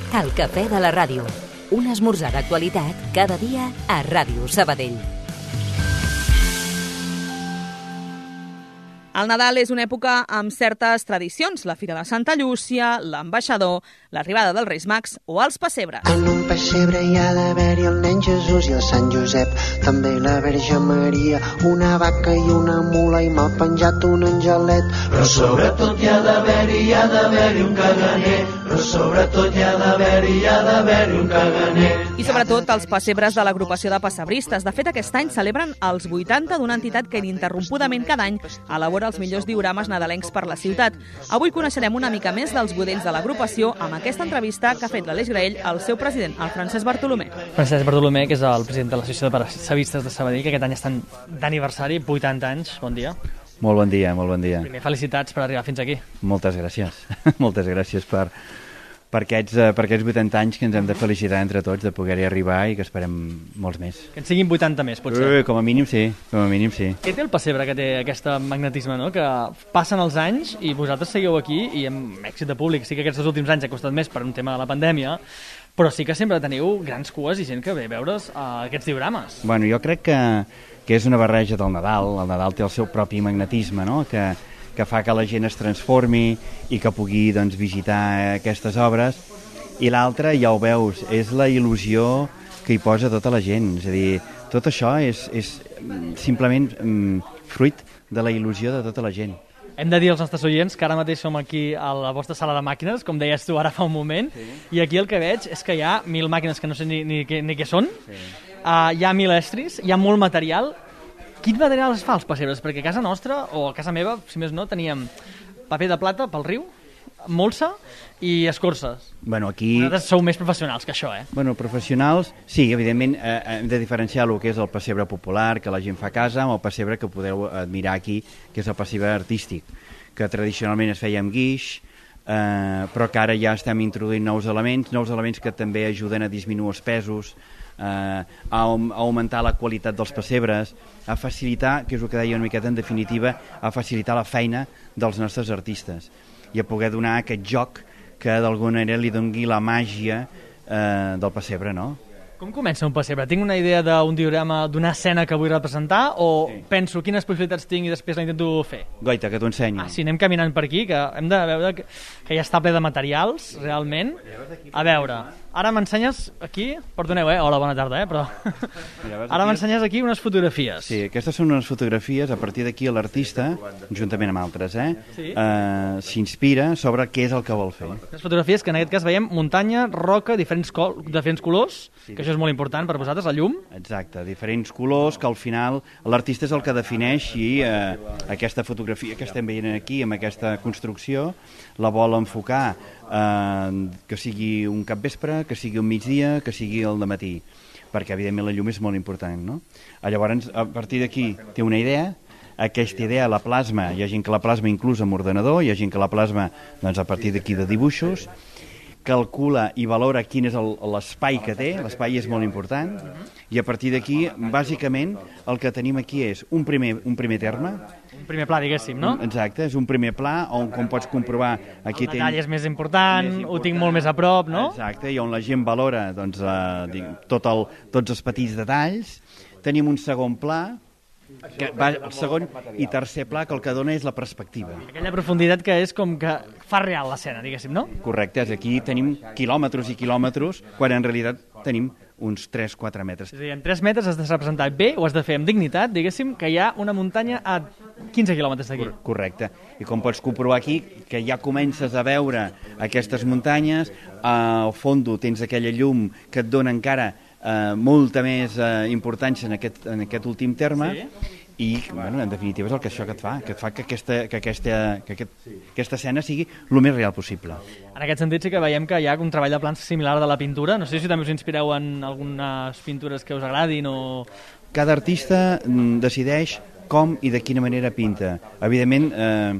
El cafè de la ràdio. Un esmorzar d'actualitat cada dia a Ràdio Sabadell. El Nadal és una època amb certes tradicions, la Fira de Santa Llúcia, l'Ambaixador, l'arribada dels Reis Mags o els pessebres. En un pessebre hi ha d'haver-hi el nen Jesús i el Sant Josep, també la Verge Maria, una vaca i una mula i m'ha penjat un angelet. Però sobretot hi ha d'haver-hi un caganer, però sobretot hi ha d'haver-hi un caganer. I sobretot els pessebres de l'agrupació de pessebristes. De fet, aquest any celebren els 80 d'una entitat que ininterrompudament cada any elabora els millors diorames nadalencs per la ciutat. Avui coneixerem una mica més dels budells de l'agrupació amb aquesta entrevista que ha fet l'Aleix Graell al seu president, el Francesc Bartolomé. Francesc Bartolomé, que és el president de l'Associació de Pessebristes de Sabadell, que aquest any estan d'aniversari, 80 anys. Bon dia. Molt bon dia, molt bon dia. Primer, felicitats per arribar fins aquí. Moltes gràcies. Moltes gràcies per aquests 80 anys que ens hem de felicitar entre tots de poder-hi arribar i que esperem molts més. Que en siguin 80 més, potser. Com a mínim sí, com a mínim sí. Què té el pessebre que té aquest magnetisme, no? Que passen els anys i vosaltres seguiu aquí i amb èxit de públic. Sí que aquests últims anys ha costat més per un tema de la pandèmia, però sí que sempre teniu grans cues i gent que ve a veure's aquests diorames. Bueno, jo crec que és una barreja del Nadal. El Nadal té el seu propi magnetisme, no? Que fa que la gent es transformi i que pugui doncs, visitar aquestes obres. I l'altra, ja ho veus, és la il·lusió que hi posa tota la gent. És a dir, tot això és simplement fruit de la il·lusió de tota la gent. Hem de dir als nostres oients que ara mateix som aquí a la vostra sala de màquines, com deies tu ara fa un moment, sí. I aquí el que veig és que hi ha 1.000 màquines que no sé ni què són, sí. Hi ha 1.000 estris, hi ha molt material. Quin material es fa als pessebres? Perquè a casa nostra, o a casa meva, si més no, teníem paper de plata pel riu, molsa i escorces. Bueno, aquí... Vosaltres sou més professionals que això, eh? Bueno, professionals, sí, evidentment hem de diferenciar el que és el pessebre popular, que la gent fa a casa, amb el pessebre que podeu admirar aquí, que és el pessebre artístic, que tradicionalment es feia amb guix, però que ara ja estem introduint nous elements que també ajuden a disminuir els pesos, a augmentar la qualitat dels pessebres, a facilitar, que és el que deia una miqueta en definitiva, a facilitar la feina dels nostres artistes i a poder donar aquest joc que d'alguna manera li doni la màgia del pessebre, no? Com comença un pessebre? Tinc una idea d'un diorama, d'una escena que vull representar o sí. Penso quines possibilitats tinc i després la intento fer? Goita, que t'ho ensenyi. Sí, anem caminant per aquí, que hem de veure que ja està ple de materials, realment. A veure, ara m'ensenyes aquí, perdoneu, hola, bona tarda, però ara m'ensenyes aquí unes fotografies. Sí, aquestes són unes fotografies, a partir d'aquí l'artista, juntament amb altres, sí. S'inspira sobre què és el que vol fer. Les fotografies que en aquest cas veiem muntanya, roca, diferents colors, sí. Que això és molt important per vosaltres, la llum. Exacte, diferents colors, que al final l'artista és el que defineix i aquesta fotografia que estem veient aquí, amb aquesta construcció, la vol enfocar que sigui un capvespre, que sigui un migdia, que sigui el dematí, perquè evidentment la llum és molt important, no? Llavors, a partir d'aquí té una idea, aquesta idea la plasma, hi ha gent que la plasma inclús amb ordenador, hi ha gent que la plasma doncs, a partir d'aquí de dibuixos, calcula i valora quin és l'espai que té, l'espai és molt important, i a partir d'aquí, bàsicament, el que tenim aquí és un primer terme. Un primer pla, diguéssim, no? Exacte, és un primer pla on, com pots comprovar... Aquí el detall és més important, ho tinc molt més a prop, no? Exacte, i on la gent valora doncs, tots els petits detalls. Tenim un segon pla, que va el segon i tercer pla, que el que dona és la perspectiva. Aquella profunditat que és com que fa real l'escena, diguéssim, no? Correcte, aquí tenim quilòmetres i quilòmetres, quan en realitat tenim uns 3-4 metres. És a dir, en 3 metres has de representar bé, o has de fer amb dignitat, diguéssim, que hi ha una muntanya a 15 quilòmetres d'aquí. Correcte, i com pots comprovar aquí, que ja comences a veure aquestes muntanyes, al fons tens aquella llum que et dona encara molta més importància en aquest últim terme, sí. I bueno, en definitiva és el que això que et fa que aquesta escena sigui el més real possible. En aquest sentit sí que veiem que hi ha un treball de plans similar de la pintura. No sé si també us inspireu en algunes pintures que us agradin o... Cada artista decideix com i de quina manera pinta. Evidentment,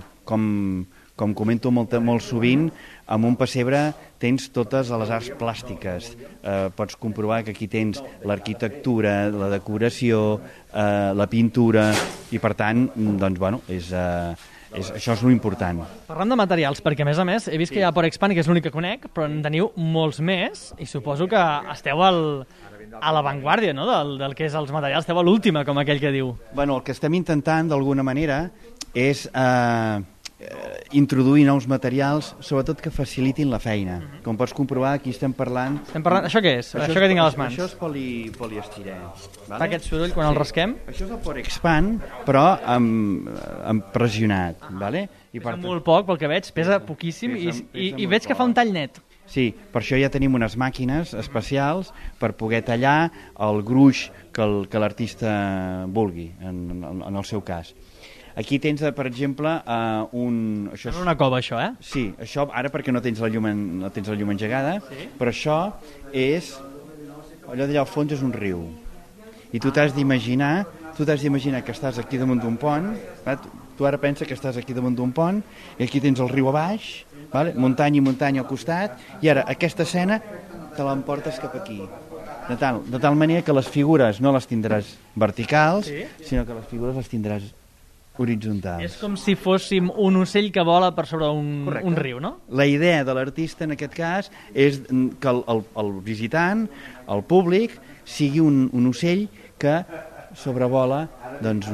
com comento molt sovint, amb un pessebre tens totes les arts plàstiques. Pots comprovar que aquí tens l'arquitectura, la decoració, la pintura, i per tant, doncs, bueno, Això és l'important. Parlant de materials, perquè a més he vist que hi ha Porexpan, que és l'únic que conec, però en teniu molts més i suposo que esteu a l'avantguàrdia, no?, del que és els materials, esteu a l'última, com aquell que diu. Bueno, el que estem intentant, d'alguna manera, és introduir nous materials, sobretot que facilitin la feina. Com pots comprovar, aquí estem parlant... Això què és? Això que tinc a les mans? Això és poliestirè. Fa aquest soroll quan el rasquem? Això és el Porexpan, però amb pressionat. Vale? Pesa molt poc, pel que veig, pesa poquíssim i veig que fa un tall net. Sí, per això ja tenim unes màquines especials per poder tallar el gruix que l'artista vulgui, en el seu cas. Aquí tens, per exemple, Això és una cova, això, eh? Sí, això ara perquè no tens la llum engegada, però això és... Allò d'allà al fons és un riu. I tu t'has d'imaginar que estàs aquí damunt d'un pont, tu ara pensa que estàs aquí damunt d'un pont, i aquí tens el riu a baix, muntanya i muntanya al costat, i ara aquesta escena te l'emportes cap aquí. De tal manera que les figures no les tindràs verticals, sinó que les figures les tindràs horitzontals. És com si fóssim un ocell que vola per sobre un riu, no? La idea de l'artista, en aquest cas, és que el visitant, el públic, sigui un ocell que sobrevola doncs,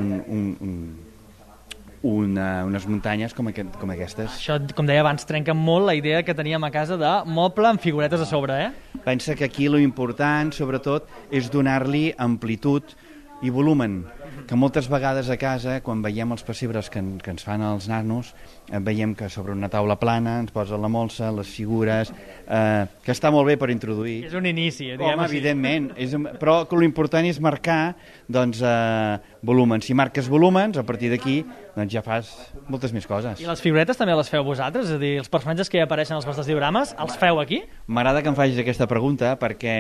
unes muntanyes com aquestes. Això, com deia abans, trenca molt la idea que teníem a casa de moble amb figuretes a sobre, eh? Pensa que aquí lo important, sobretot, és donar-li amplitud i volumen, que moltes vegades a casa, quan veiem els pessebres que ens fan els nanos, veiem que sobre una taula plana ens posen la molsa, les figures, que està molt bé per introduir. És un inici, diguem així. Evidentment, però l'important és marcar volúmens. Si marques volúmens, a partir d'aquí ja fas moltes més coses. I les figuretes també les feu vosaltres? És a dir, els personatges que hi apareixen als vostres diorames, els feu aquí? M'agrada que em facis aquesta pregunta perquè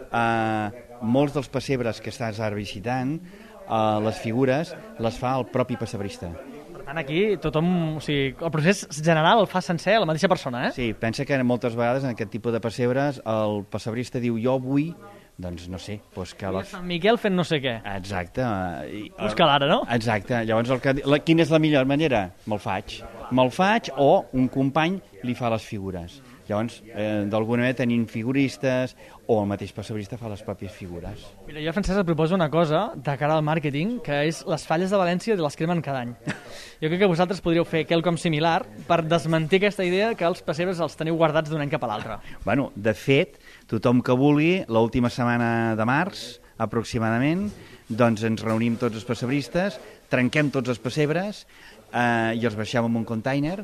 molts dels pessebres que estàs ara visitant, les figures les fa el propi pessebrista. Per tant, aquí tothom... O sigui, el procés general el fa sencer la mateixa persona, eh? Sí, pensa que moltes vegades en aquest tipus de pessebres el pessebrista diu jo vull, doncs no sé... Doncs que Sant Miquel fent no sé què. Exacte. Busca l'ara, no? Exacte. Llavors, quina és la millor manera? Me'l faig o un company li fa les figures. Llavors, d'alguna manera tenim figuristes o el mateix pessebrista fa les pròpies figures. Mira, jo, Francesc, et proposo una cosa de cara al màrqueting, que és les falles de València les cremen cada any. Jo crec que vosaltres podríeu fer quelcom similar per desmentir aquesta idea que els pessebres els teniu guardats d'un any cap a l'altre. Bueno, de fet, tothom que vulgui, l'última setmana de març, aproximadament, doncs ens reunim tots els pessebristes, trenquem tots els pessebres i els baixem en un container,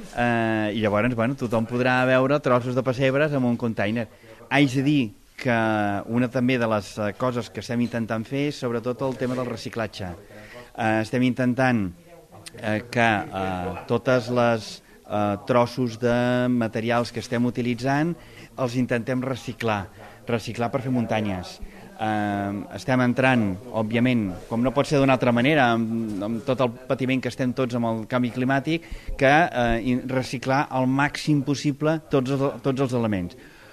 i llavors tothom podrà veure trossos de pessebres en un container. Haig de dir que una també de les coses que estem intentant fer és sobretot el tema del reciclatge. Estem intentant que totes les trossos de materials que estem utilitzant els intentem reciclar per fer muntanyes. Estem entrant, òbviament, com no pot ser d'una altra manera, amb tot el patiment que estem tots amb el canvi climàtic, que reciclar al màxim possible tots els elements,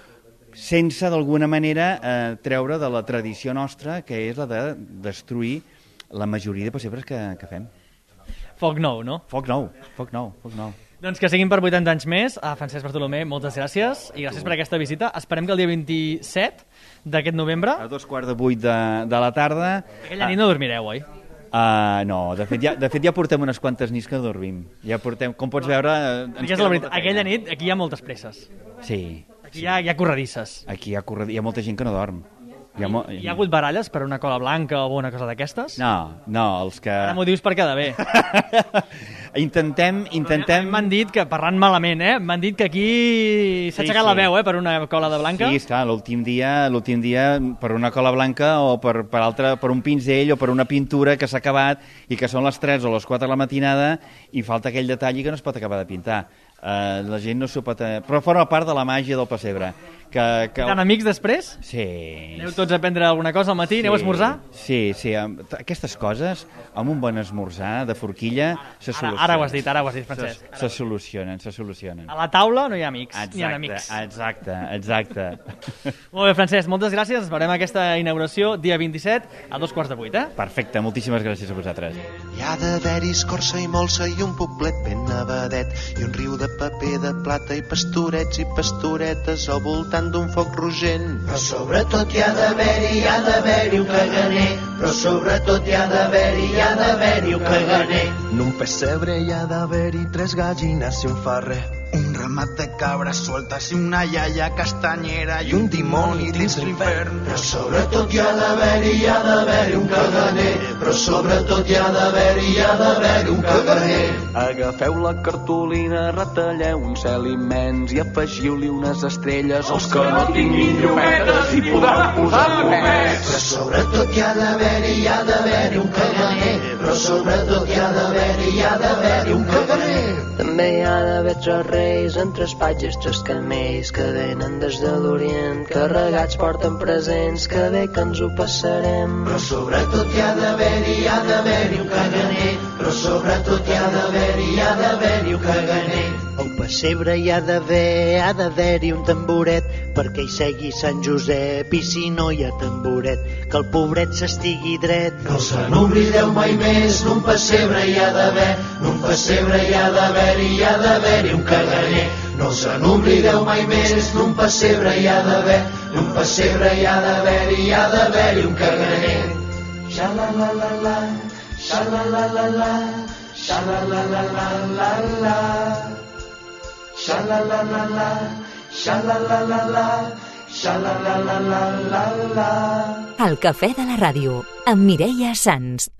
sense d'alguna manera treure de la tradició nostra, que és la de destruir la majoria de pessebres que fem. Foc nou, no? Foc nou. Doncs que siguin per 80 anys més. Francesc Bartolomé, moltes gràcies i gràcies per aquesta visita. Esperem que el dia 27 d'aquest novembre... A 2:45 de la tarda... Aquella nit no dormireu, oi? No, de fet ja portem unes quantes nits que dormim. Ja portem, com pots veure... És la veritat, aquella nit aquí hi ha moltes presses. Sí. Aquí hi ha corredisses. Aquí hi ha molta gent que no dorm. Hi ha hagut baralles per una cola blanca o una cosa d'aquestes? No, els que... Ara m'ho dius per quedar bé. Intentem... M'han dit que, parlant malament, m'han dit que aquí s'ha aixecat la veu, per una cola de blanca. Sí, esclar, l'últim dia per una cola blanca o per un pinzell o per una pintura que s'ha acabat i que són les 3 o les 4 de la matinada i falta aquell detall que no es pot acabar de pintar. La gent no s'ho pot... Però forma part de la màgia del pessebre. Tan amics després? Sí. Aneu tots a prendre alguna cosa al matí? Aneu a esmorzar? Sí. Aquestes coses, amb un bon esmorzar de forquilla, se solucionen. Ara ho has dit, Francesc. Se solucionen. A la taula no hi ha amics, ni ha amics. Exacte. Molt bé, Francesc, moltes gràcies. Ens veurem aquesta inauguració dia 27 a 2:15, Perfecte, moltíssimes gràcies a vosaltres. Hi ha d'haver-hi escorça i molsa i un poblet ben nevadet i un riu de paper de plata i pastorets i pastoretes al voltant d'un foc rogent. Però sobretot hi ha d'haver-hi un caganer. Però sobretot hi ha d'haver-hi un caganer. En un pessebre hi ha d'haver-hi 3 gallines i un ferrer. Un ramat de cabres sueltes i una iaia castanyera i un dimoni dins l'infern. Però sobretot hi ha d'haver-hi un caganer. Però sobretot hi ha d'haver-hi un caganer. Agafeu la cartolina, retalleu un cel immens i afegiu-li unes estrelles als que no tinguin llumetes i podran posar comets. Però sobretot hi ha d'haver-hi un caganer. Però sobretot hi ha d'haver-hi un caganer. També hi ha d'haver 3 reis en 3 patges, 3 camells que venen des de l'Orient, carregats porten presents, que bé que ens ho passarem. Però sobretot hi ha d'haver-hi un caganer. Però sobretot hi ha d'haver-hi un caganer. Al pessebre hi ha d'haver-hi un tamboret perquè hi segui Sant Josep i si no hi ha tamboret que el pobret s'estigui dret. No se n'oblideu mai més, en un pessebre hi ha d'haver-hi un caganer. No se n'oblideu mai més, en un pessebre hi ha d'haver-hi un caganer. Xa-la-la-la-la, xa-la-la-la-la, xa-la-la-la-la-la-la. Xa-la-la-la-la, xa-la-la-la-la, xa-la-la-la-la-la-la. El cafè de la ràdio, amb Mireia Sans.